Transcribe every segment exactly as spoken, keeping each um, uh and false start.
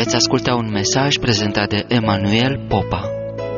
Veți asculta un mesaj prezentat de Emanuel Popa.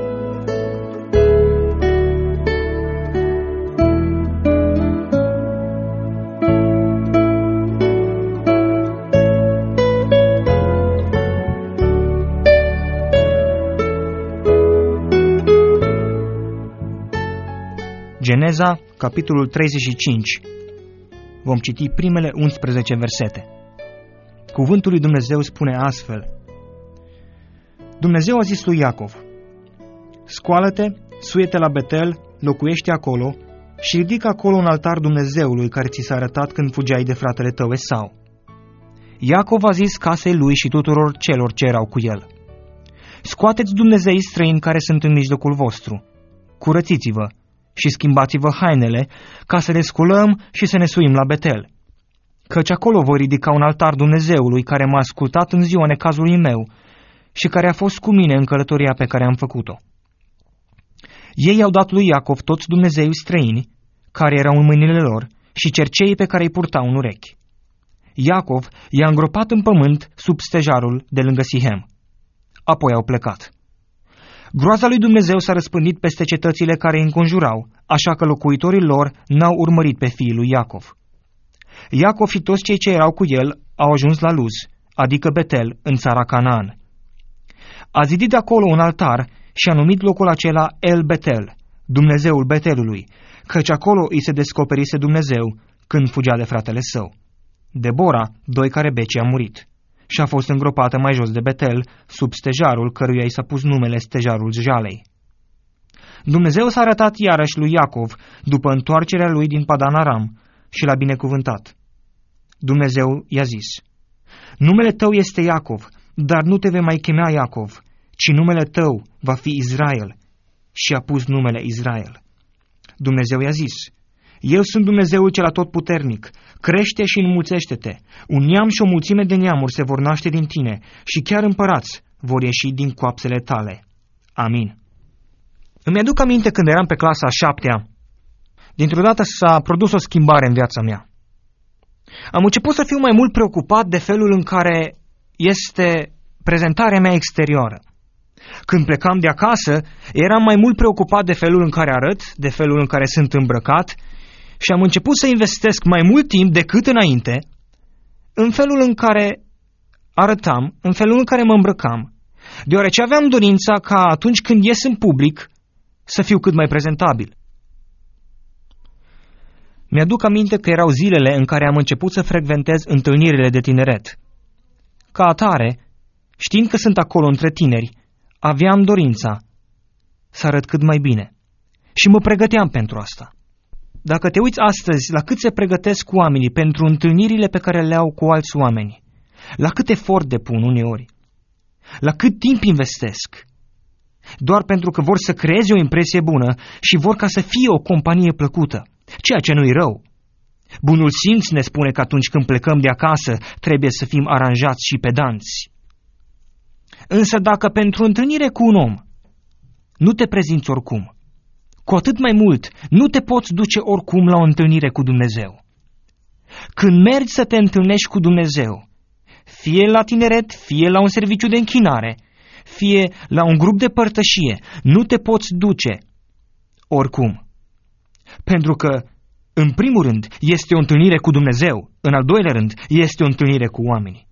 Geneza, capitolul treizeci și cinci. Vom citi primele unsprezece versete. Cuvântul lui Dumnezeu spune astfel: Dumnezeu a zis lui Iacov: scoală-te, suie-te la Betel, locuiește acolo și ridică acolo un altar Dumnezeului care ți s-a arătat când fugeai de fratele tău Esau. Iacov a zis casei lui și tuturor celor ce erau cu el: scoateți dumnezeii străini care sunt în mijlocul vostru, curățiți-vă și schimbați-vă hainele, ca să ne sculăm și să ne suim la Betel. Căci acolo voi ridica un altar Dumnezeului care m-a ascultat în ziua necazului meu și care a fost cu mine în călătoria pe care am făcut-o. Ei au dat lui Iacov toți dumnezeii străini care erau în mâinile lor și cerceii pe care îi purtau în urechi. Iacov i-a îngropat în pământ sub stejarul de lângă Sihem. Apoi au plecat. Groaza lui Dumnezeu s-a răspândit peste cetățile care îi înconjurau, așa că locuitorii lor n-au urmărit pe fiul lui Iacov. Iacov și toți cei ce erau cu el au ajuns la Luz, adică Betel, în țara Canaan. A zidit acolo un altar și a numit locul acela El Betel, Dumnezeul Betelului, căci acolo îi se descoperise Dumnezeu când fugea de fratele său. Debora, doi care beci, a murit și a fost îngropată mai jos de Betel, sub stejarul căruia i s-a pus numele stejarul Jalei. Dumnezeu s-a arătat iarăși lui Iacov după întoarcerea lui din Padan Aram și l-a binecuvântat. Dumnezeu i-a zis: numele tău este Iacov, dar nu te vei mai chema Iacov, ci numele tău va fi Israel. Și a pus numele Israel. Dumnezeu i-a zis: eu sunt Dumnezeul cel atotputernic, crește și înmulțește-te, un neam și o mulțime de neamuri se vor naște din tine și chiar împărați vor ieși din coapsele tale. Amin. Îmi aduc aminte când eram pe clasa a șaptea, dintr-o dată s-a produs o schimbare în viața mea. Am început să fiu mai mult preocupat de felul în care este prezentarea mea exterioară. Când plecam de acasă, eram mai mult preocupat de felul în care arăt, de felul în care sunt îmbrăcat și am început să investesc mai mult timp decât înainte în felul în care arătam, în felul în care mă îmbrăcam, deoarece aveam dorința ca atunci când ies în public să fiu cât mai prezentabil. Mi-aduc aminte că erau zilele în care am început să frecventez întâlnirile de tineret. Ca atare, știind că sunt acolo între tineri, aveam dorința să arăt cât mai bine și mă pregăteam pentru asta. Dacă te uiți astăzi la cât se pregătesc oamenii pentru întâlnirile pe care le au cu alți oameni, la cât efort depun uneori, la cât timp investesc, doar pentru că vor să creeze o impresie bună și vor ca să fie o companie plăcută, ceea ce nu-i rău. Bunul simț ne spune că atunci când plecăm de acasă trebuie să fim aranjați și pedanți. Însă dacă pentru întâlnire cu un om nu te prezinți oricum, cu atât mai mult nu te poți duce oricum la o întâlnire cu Dumnezeu. Când mergi să te întâlnești cu Dumnezeu, fie la tineret, fie la un serviciu de închinare, fie la un grup de părtășie, nu te poți duce oricum. Pentru că, în primul rând, este o întâlnire cu Dumnezeu, în al doilea rând, este o întâlnire cu oamenii.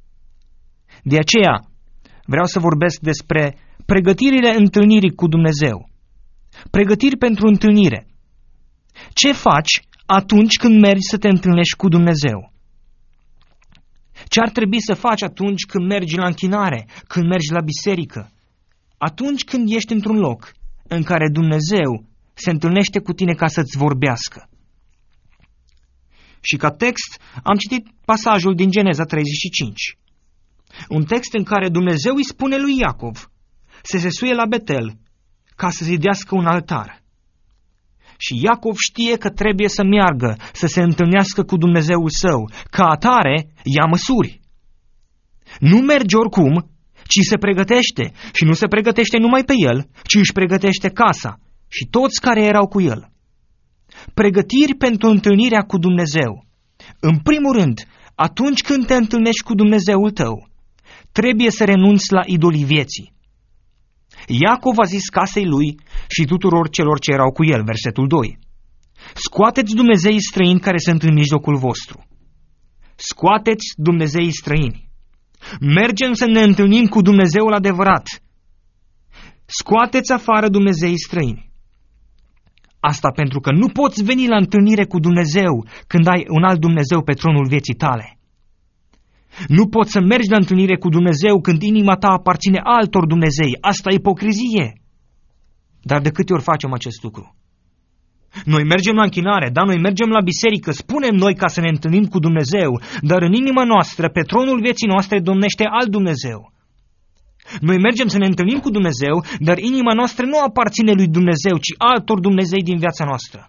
De aceea, vreau să vorbesc despre pregătirile întâlnirii cu Dumnezeu. Pregătiri pentru întâlnire. Ce faci atunci când mergi să te întâlnești cu Dumnezeu? Ce ar trebui să faci atunci când mergi la închinare, când mergi la biserică? Atunci când ești într-un loc în care Dumnezeu se întâlnește cu tine ca să-ți vorbească. Și ca text am citit pasajul din Geneza treizeci și cinci. Un text în care Dumnezeu îi spune lui Iacov să se suie la Betel ca să zidească un altar. Și Iacov știe că trebuie să meargă, să se întâlnească cu Dumnezeul său. Ca atare, ia măsuri. Nu merge oricum, ci se pregătește. Și nu se pregătește numai pe el, ci își pregătește casa și toți care erau cu el. Pregătiri pentru întâlnirea cu Dumnezeu. În primul rând, atunci când te întâlnești cu Dumnezeul tău, trebuie să renunți la idolii vieții. Iacov a zis casei lui și tuturor celor ce erau cu el, versetul doi. Scoateți dumnezeii străini care sunt în mijlocul vostru. Scoateți dumnezeii străini. Mergem să ne întâlnim cu Dumnezeul adevărat. Scoateți afară dumnezeii străini. Asta pentru că nu poți veni la întâlnire cu Dumnezeu când ai un alt Dumnezeu pe tronul vieții tale. Nu poți să mergi la întâlnire cu Dumnezeu când inima ta aparține altor Dumnezei. Asta e ipocrizie. Dar de câte ori facem acest lucru? Noi mergem la închinare, da, noi mergem la biserică, spunem noi ca să ne întâlnim cu Dumnezeu, dar în inima noastră, pe tronul vieții noastre, domnește alt Dumnezeu. Noi mergem să ne întâlnim cu Dumnezeu, dar inima noastră nu aparține lui Dumnezeu, ci altor Dumnezei din viața noastră.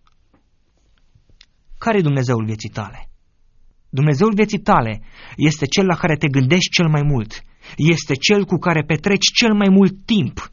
Care e Dumnezeul vieții tale? Dumnezeul vieții tale este cel la care te gândești cel mai mult. Este cel cu care petreci cel mai mult timp.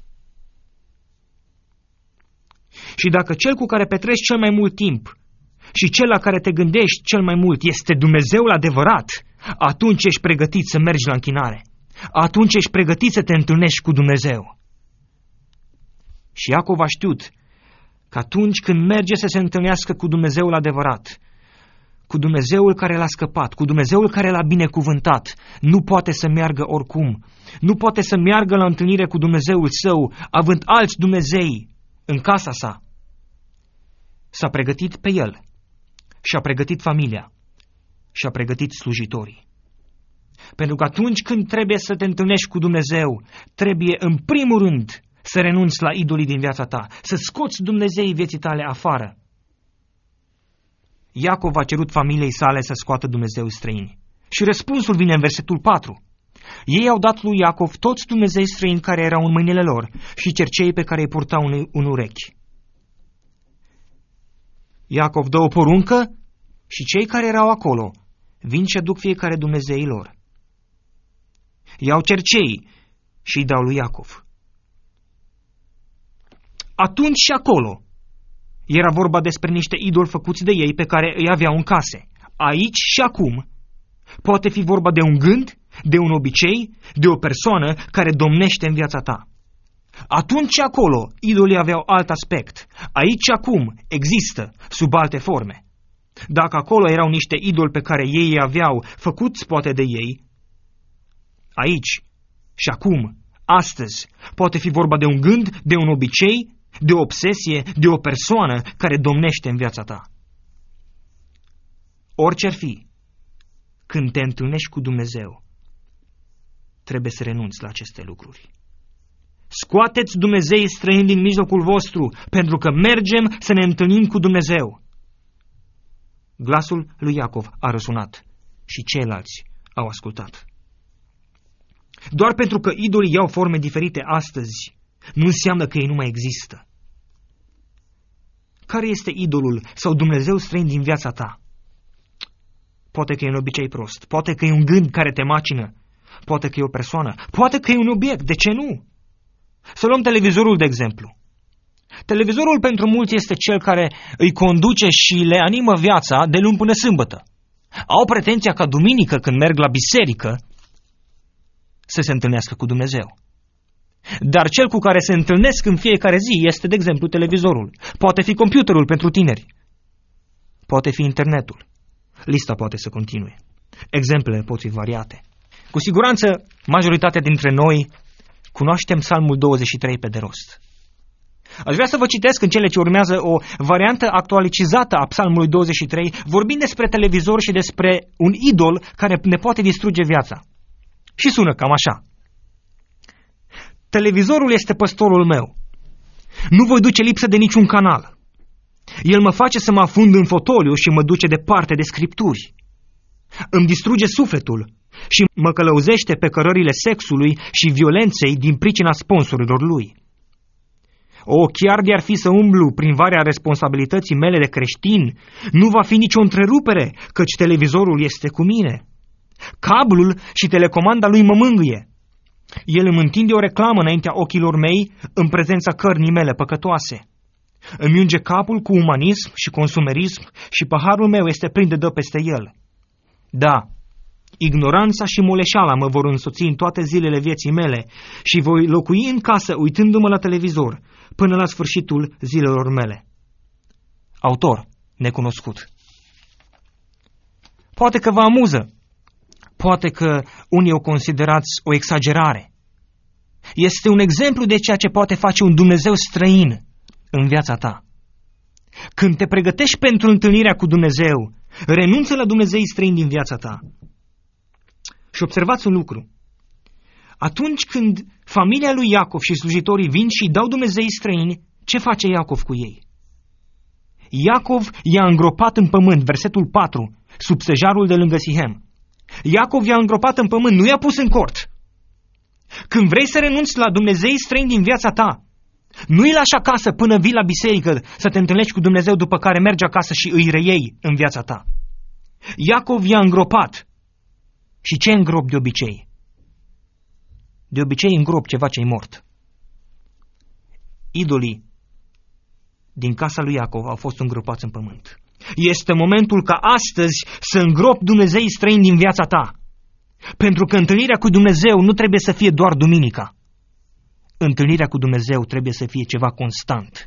Și dacă cel cu care petreci cel mai mult timp și cel la care te gândești cel mai mult este Dumnezeul adevărat, atunci ești pregătit să mergi la închinare. Atunci ești pregătit să te întâlnești cu Dumnezeu. Și Iacov a știut că atunci când merge să se întâlnească cu Dumnezeul adevărat, cu Dumnezeul care l-a scăpat, cu Dumnezeul care l-a binecuvântat, nu poate să meargă oricum. Nu poate să meargă la întâlnire cu Dumnezeul său, având alți Dumnezei în casa sa. S-a pregătit pe el, și-a pregătit familia, și-a pregătit slujitorii. Pentru că atunci când trebuie să te întâlnești cu Dumnezeu, trebuie în primul rând să renunți la idolii din viața ta, să scoți Dumnezeii vieții tale afară. Iacov a cerut familiei sale să scoată Dumnezeu străini. Și răspunsul vine în versetul patru. Ei au dat lui Iacov toți Dumnezei străini care erau în mâinile lor și cercei pe care îi purtau în, în urechi. Iacov dă o poruncă și cei care erau acolo vin și aduc fiecare Dumnezeii lor. Iau cercei și îi dau lui Iacov. Atunci și acolo era vorba despre niște idoli făcuți de ei pe care îi aveau în case. Aici și acum poate fi vorba de un gând, de un obicei, de o persoană care domnește în viața ta. Atunci și acolo idolii aveau alt aspect. Aici și acum există sub alte forme. Dacă acolo erau niște idoli pe care ei îi aveau, făcuți poate de ei, aici și acum, astăzi, poate fi vorba de un gând, de un obicei, de o obsesie, de o persoană care domnește în viața ta. Orice ar fi, când te întâlnești cu Dumnezeu, trebuie să renunți la aceste lucruri. Scoateți Dumnezeii străini din mijlocul vostru, pentru că mergem să ne întâlnim cu Dumnezeu. Glasul lui Iacov a răsunat și ceilalți au ascultat. Doar pentru că idolii iau forme diferite astăzi, nu înseamnă că ei nu mai există. Care este idolul sau Dumnezeu străin din viața ta? Poate că e un obicei prost, poate că e un gând care te macină, poate că e o persoană, poate că e un obiect, de ce nu? Să luăm televizorul de exemplu. Televizorul pentru mulți este cel care îi conduce și le animă viața de luni până sâmbătă. Au pretenția ca duminică, când merg la biserică, să se întâlnească cu Dumnezeu. Dar cel cu care se întâlnesc în fiecare zi este, de exemplu, televizorul. Poate fi computerul pentru tineri. Poate fi internetul. Lista poate să continue. Exemplele pot fi variate. Cu siguranță, majoritatea dintre noi cunoaștem Psalmul douăzeci și trei pe de rost. Aș vrea să vă citesc în cele ce urmează o variantă actualizată a Psalmului douăzeci și trei, vorbind despre televizor și despre un idol care ne poate distruge viața. Și sună cam așa. Televizorul este păstorul meu. Nu voi duce lipsă de niciun canal. El mă face să mă afund în fotoliu și mă duce departe de scripturi. Îmi distruge sufletul și mă călăuzește pe cărările sexului și violenței din pricina sponsorilor lui. O, chiar de-ar fi să umblu prin varea responsabilității mele de creștin, nu va fi nicio întrerupere, căci televizorul este cu mine. Cablul și telecomanda lui mă mângâie. El îmi întinde o reclamă înaintea ochilor mei în prezența cărnii mele păcătoase. Îmi unge capul cu umanism și consumerism și paharul meu este plin de dă peste el. Da, Ignoranța și moleșeala mă vor însoți în toate zilele vieții mele și voi locui în casă uitându-mă la televizor până la sfârșitul zilelor mele. Autor necunoscut. Poate că vă amuză, poate că unii o considerați o exagerare. Este un exemplu de ceea ce poate face un Dumnezeu străin în viața ta. Când te pregătești pentru întâlnirea cu Dumnezeu, renunță la Dumnezeii străini din viața ta. Și observați un lucru. Atunci când familia lui Iacov și slujitorii vin și îi dau Dumnezeii străini, ce face Iacov cu ei? Iacov i-a îngropat în pământ, versetul patru, sub stejarul de lângă Sihem. Iacov i-a îngropat în pământ, nu i-a pus în cort. Când vrei să renunți la Dumnezeii străini din viața ta, nu-i lași acasă până vii la biserică să te întâlnești cu Dumnezeu, după care mergi acasă și îi reiei în viața ta. Iacov i-a îngropat. Și ce îngrop de obicei? De obicei îngrop ceva ce-i mort. Idolii din casa lui Iacov au fost îngropați în pământ. Este momentul ca astăzi să îngropi Dumnezeii străini din viața ta. Pentru că întâlnirea cu Dumnezeu nu trebuie să fie doar duminica. Întâlnirea cu Dumnezeu trebuie să fie ceva constant.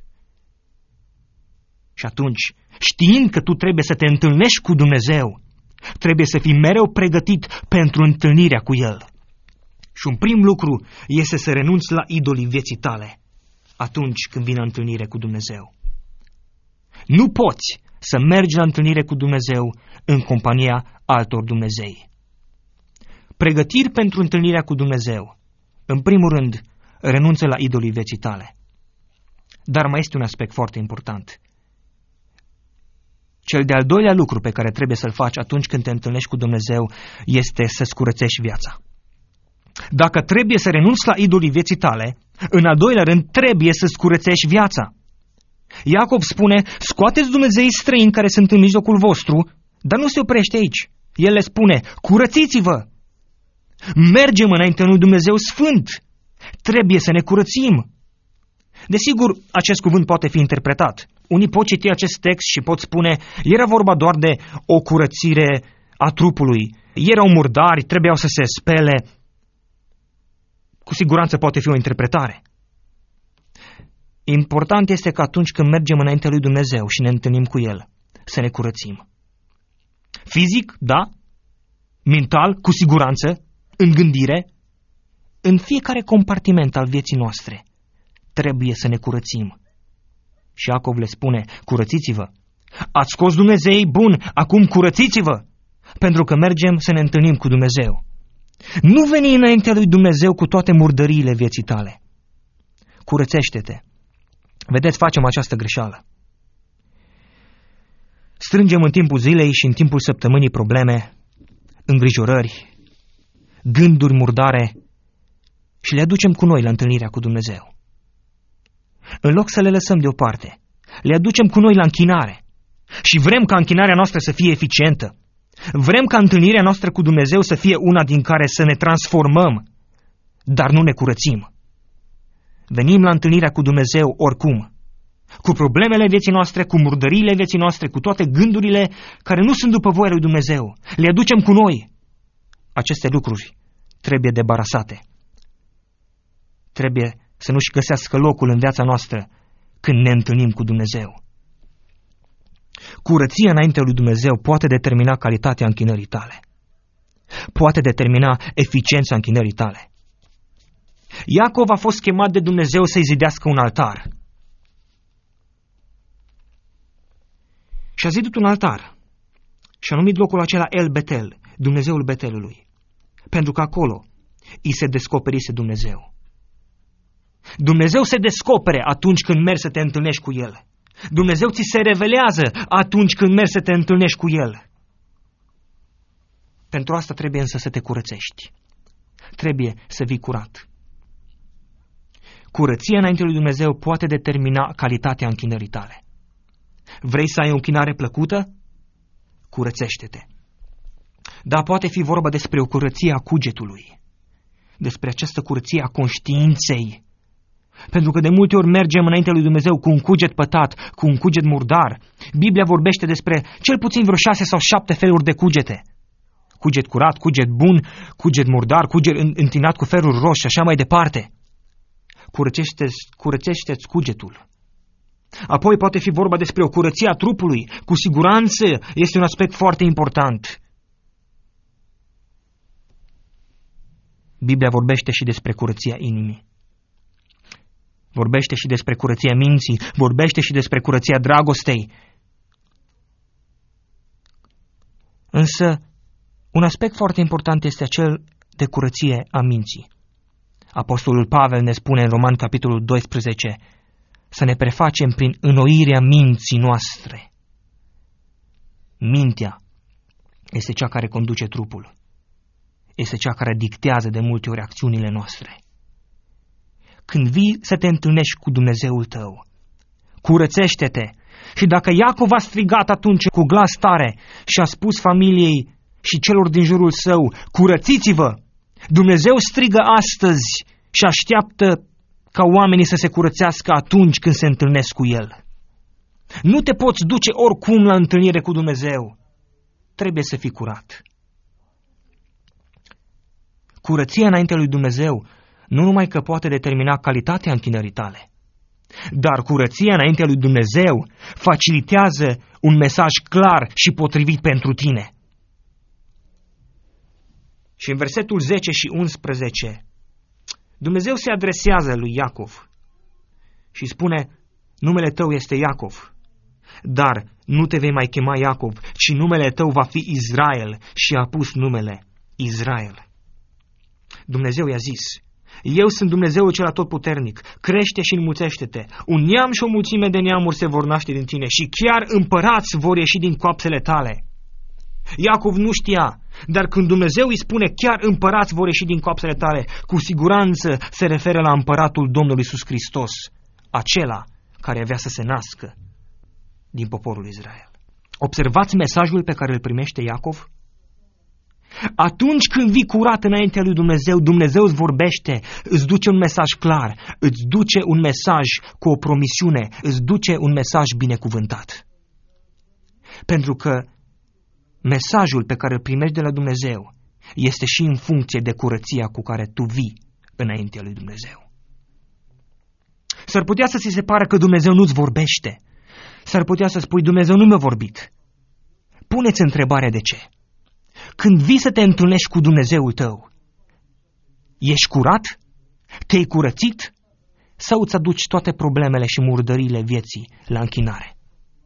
Și atunci, știind că tu trebuie să te întâlnești cu Dumnezeu, trebuie să fii mereu pregătit pentru întâlnirea cu El. Și un prim lucru este să renunți la idolii vieții tale atunci când vine întâlnire cu Dumnezeu. Nu poți să mergi la întâlnire cu Dumnezeu în compania altor Dumnezei. Pregătiri pentru întâlnirea cu Dumnezeu. În primul rând, renunță la idolii vieții tale. Dar mai este un aspect foarte important. Cel de-al doilea lucru pe care trebuie să-l faci atunci când te întâlnești cu Dumnezeu este să-ți curățești viața. Dacă trebuie să renunți la idolii vieții tale, în al doilea rând trebuie să-ți curățești viața. Iacov spune, scoateți Dumnezeii străini care sunt în mijlocul vostru, dar nu se oprește aici. El le spune, curățiți-vă! Mergem înaintea lui Dumnezeu Sfânt! Trebuie să ne curățim! Desigur, acest cuvânt poate fi interpretat. Unii pot citi acest text și pot spune, era vorba doar de o curățire a trupului. Erau murdari, trebuiau să se spele. Cu siguranță poate fi o interpretare. Important este că atunci când mergem înaintea lui Dumnezeu și ne întâlnim cu El, să ne curățim. Fizic, da. Mental, cu siguranță. În gândire. În fiecare compartiment al vieții noastre trebuie să ne curățim. Și Iacov le spune, curățiți-vă. Ați scos Dumnezei, bun, acum curățiți-vă. Pentru că mergem să ne întâlnim cu Dumnezeu. Nu veni înaintea lui Dumnezeu cu toate murdăriile vieții tale. Curățește-te. Vedeți, facem această greșeală. Strângem în timpul zilei și în timpul săptămânii probleme, îngrijorări, gânduri murdare și le aducem cu noi la întâlnirea cu Dumnezeu. În loc să le lăsăm deoparte, le aducem cu noi la închinare și vrem ca închinarea noastră să fie eficientă. Vrem ca întâlnirea noastră cu Dumnezeu să fie una din care să ne transformăm, dar nu ne curățim. Venim la întâlnirea cu Dumnezeu oricum, cu problemele vieții noastre, cu murdăriile vieții noastre, cu toate gândurile care nu sunt după voia lui Dumnezeu. Le aducem cu noi. Aceste lucruri trebuie debarasate. Trebuie să nu-și găsească locul în viața noastră când ne întâlnim cu Dumnezeu. Curăția înaintea lui Dumnezeu poate determina calitatea închinării tale. Poate determina eficiența închinării tale. Iacov a fost chemat de Dumnezeu să-i zidească un altar. Și a zidit un altar. Și a numit locul acela El Betel, Dumnezeul Betelului. Pentru că acolo îi se descoperise Dumnezeu. Dumnezeu se descopere atunci când mergi să te întâlnești cu El. Dumnezeu ți se revelează atunci când mergi să te întâlnești cu El. Pentru asta trebuie însă să te curățești. Trebuie să vii curat. Curăția înainte lui Dumnezeu poate determina calitatea închinării tale. Vrei să ai o închinare plăcută? Curățește-te. Dar poate fi vorba despre o curăție a cugetului, despre această curăție a conștiinței. Pentru că de multe ori mergem înaintea lui Dumnezeu cu un cuget pătat, cu un cuget murdar. Biblia vorbește despre cel puțin vreo șase sau șapte feluri de cugete. cuget curat, cuget bun, cuget murdar, cuget întinat cu feruri roșii și așa mai departe. Curățește-ți, curățește-ți cugetul. Apoi poate fi vorba despre o curăție a trupului. Cu siguranță este un aspect foarte important. Biblia vorbește și despre curăția inimii. Vorbește și despre curăția minții, vorbește și despre curăția dragostei. Însă, un aspect foarte important este acel de curăție a minții. Apostolul Pavel ne spune în Roman, capitolul doisprezece, să ne prefacem prin înnoirea minții noastre. Mintea este cea care conduce trupul. Este cea care dictează de multe ori acțiunile noastre. Când vii să te întâlnești cu Dumnezeul tău, curățește-te. Și dacă Iacov a strigat atunci cu glas tare și a spus familiei și celor din jurul său, curățiți-vă, Dumnezeu strigă astăzi și așteaptă ca oamenii să se curățească atunci când se întâlnesc cu El. Nu te poți duce oricum la întâlnire cu Dumnezeu. Trebuie să fii curat. Curăția înaintea lui Dumnezeu nu numai că poate determina calitatea închinării tale, dar curăția înaintea lui Dumnezeu facilitează un mesaj clar și potrivit pentru tine. Și în versetul zece și unsprezece, Dumnezeu se adresează lui Iacov și spune, numele tău este Iacov, dar nu te vei mai chema Iacov, ci numele tău va fi Israel, și a pus numele Israel. Dumnezeu i-a zis, eu sunt Dumnezeul cel atotputernic, crește și înmulțește-te. Un neam și o mulțime de neamuri se vor naște din tine și chiar împărați vor ieși din coapsele tale. Iacov nu știa, dar când Dumnezeu îi spune chiar împărați vor ieși din coapsele tale, cu siguranță se referă la împăratul Domnului Iisus Hristos, acela care avea să se nască din poporul Israel. Observați mesajul pe care îl primește Iacov? Atunci când vii curat înaintea lui Dumnezeu, Dumnezeu îți vorbește, îți duce un mesaj clar, îți duce un mesaj cu o promisiune, îți duce un mesaj binecuvântat. Pentru că mesajul pe care îl primești de la Dumnezeu este și în funcție de curăția cu care tu vii înaintea lui Dumnezeu. S-ar putea să ți se pară că Dumnezeu nu-ți vorbește. S-ar putea să spui, Dumnezeu nu mi-a vorbit. Puneți întrebarea de ce. Când vii să te întâlnești cu Dumnezeul tău, ești curat? Te-ai curățit? Sau îți aduci toate problemele și murdările vieții la închinare?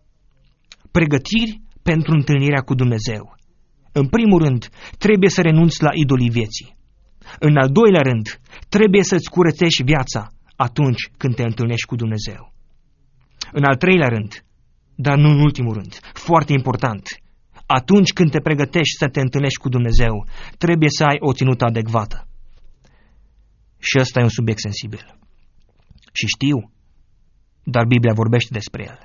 Pregătiri pentru întâlnirea cu Dumnezeu. În primul rând, trebuie să renunți la idolii vieții. În al doilea rând, trebuie să-ți curățești viața atunci când te întâlnești cu Dumnezeu. În al treilea rând, dar nu în ultimul rând, foarte important, atunci când te pregătești să te întâlnești cu Dumnezeu, trebuie să ai o ținută adecvată. Și ăsta e un subiect sensibil. Și știu, dar Biblia vorbește despre el.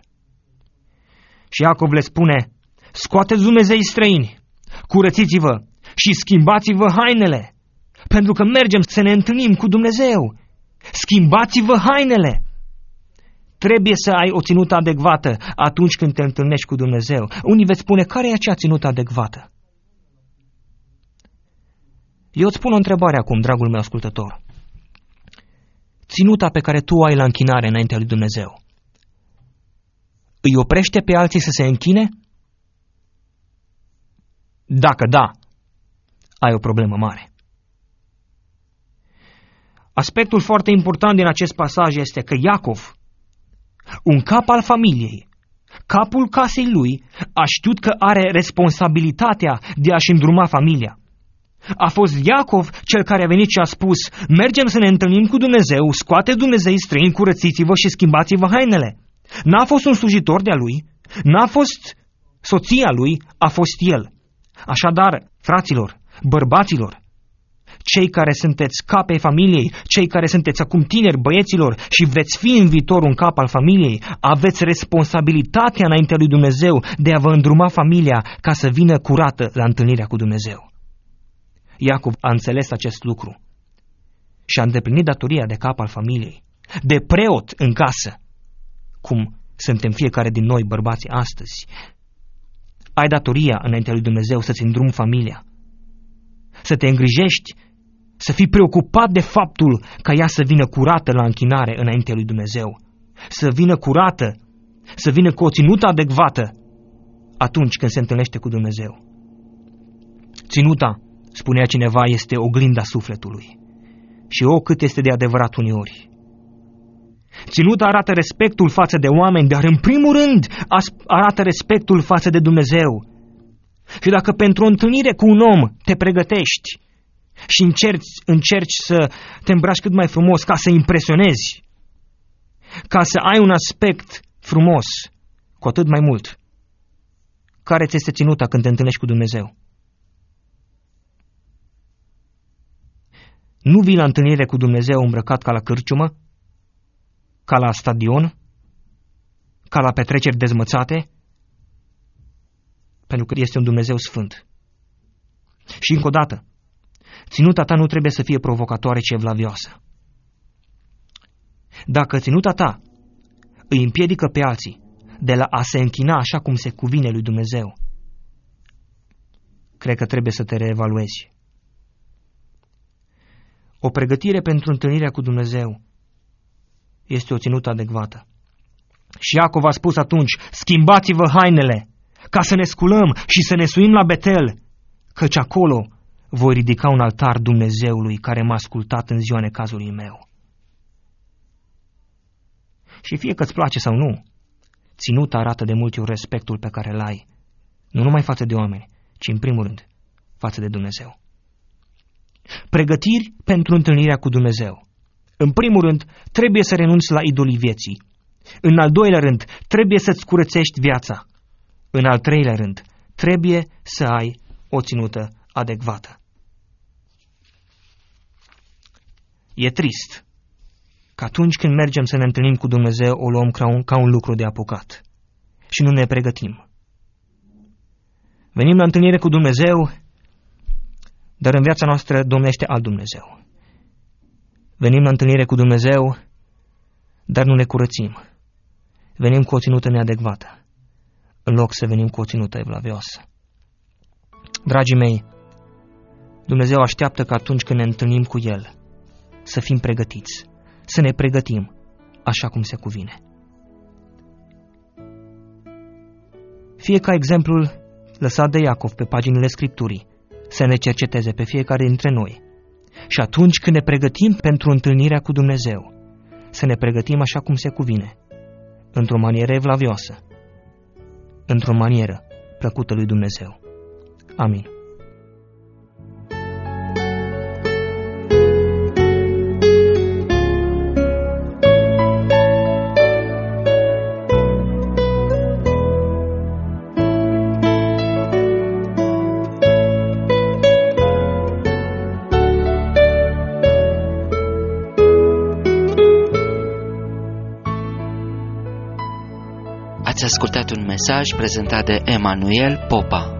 Și Iacov le spune, scoateți Dumnezei străini, curățiți-vă și schimbați-vă hainele, pentru că mergem să ne întâlnim cu Dumnezeu. Schimbați-vă hainele. Trebuie să ai o ținută adecvată atunci când te întâlnești cu Dumnezeu. Unii veți spune, care e acea ținută adecvată? Eu îți pun o întrebare acum, dragul meu ascultător. Ținuta pe care tu o ai la închinare înaintea lui Dumnezeu, îi oprește pe alții să se închine? Dacă da, ai o problemă mare. Aspectul foarte important din acest pasaj este că Iacov, un cap al familiei, capul casei lui, a știut că are responsabilitatea de a-și îndruma familia. A fost Iacov cel care a venit și a spus, mergem să ne întâlnim cu Dumnezeu, scoateți Dumnezei străini, curățiți-vă și schimbați-vă hainele. N-a fost un slujitor de-a lui, n-a fost soția lui, a fost el. Așadar, fraților, bărbaților, cei care sunteți capei familiei, cei care sunteți acum tineri, băieților, și veți fi în viitor un cap al familiei, aveți responsabilitatea înaintea lui Dumnezeu de a vă îndruma familia ca să vină curată la întâlnirea cu Dumnezeu. Iacov a înțeles acest lucru și a îndeplinit datoria de cap al familiei, de preot în casă, cum suntem fiecare din noi bărbații astăzi. Ai datoria înaintea lui Dumnezeu să-ți îndrumi familia să te îngrijești, să fii preocupat de faptul ca ea să vină curată la închinare înaintea lui Dumnezeu, să vină curată, să vină cu o ținută adecvată atunci când se întâlnește cu Dumnezeu. Ținuta, spunea cineva, este oglinda sufletului. Și o, cât este de adevărat uneori. Ținuta arată respectul față de oameni, dar în primul rând arată respectul față de Dumnezeu. Și dacă pentru o întâlnire cu un om te pregătești și încerci, încerci să te îmbraci cât mai frumos ca să impresionezi, ca să ai un aspect frumos, cu atât mai mult, care ți este ținuta când te întâlnești cu Dumnezeu? Nu vii la întâlnire cu Dumnezeu îmbrăcat ca la cârciumă, ca la stadion, ca la petreceri dezmățate, pentru că este un Dumnezeu sfânt. Și încă o dată, ținuta ta nu trebuie să fie provocatoare, ci evlavioasă. Dacă ținuta ta îi împiedică pe alții de la a se închina așa cum se cuvine lui Dumnezeu, cred că trebuie să te reevaluezi. O pregătire pentru întâlnirea cu Dumnezeu este o ținută adecvată. Și Iacov a spus atunci, schimbați-vă hainele, ca să ne sculăm și să ne suim la Betel, căci acolo voi ridica un altar Dumnezeului care m-a ascultat în ziua necazului meu. Și fie că îți place sau nu, ținuta arată de multe ori respectul pe care îl ai, nu numai față de oameni, ci în primul rând față de Dumnezeu. Pregătiri pentru întâlnirea cu Dumnezeu. În primul rând, trebuie să renunți la idolii vieții. În al doilea rând, trebuie să-ți curățești viața. În al treilea rând, trebuie să ai o ținută adecvată. E trist că atunci când mergem să ne întâlnim cu Dumnezeu, o luăm ca un, ca un lucru de apucat și nu ne pregătim. Venim la întâlnire cu Dumnezeu, dar în viața noastră domnește alt Dumnezeu. Venim la întâlnire cu Dumnezeu, dar nu ne curățim. Venim cu o ținută neadecvată, în loc să venim cu o ținută evlavioasă. Dragii mei, Dumnezeu așteaptă că atunci când ne întâlnim cu El, să fim pregătiți, să ne pregătim așa cum se cuvine. Fie ca exemplul lăsat de Iacov pe paginile Scripturii, să ne cerceteze pe fiecare dintre noi. Și atunci când ne pregătim pentru întâlnirea cu Dumnezeu, să ne pregătim așa cum se cuvine, într-o manieră evlavioasă, într-o manieră plăcută lui Dumnezeu. Amin. Ați ascultat un mesaj prezentat de Emanuel Popa.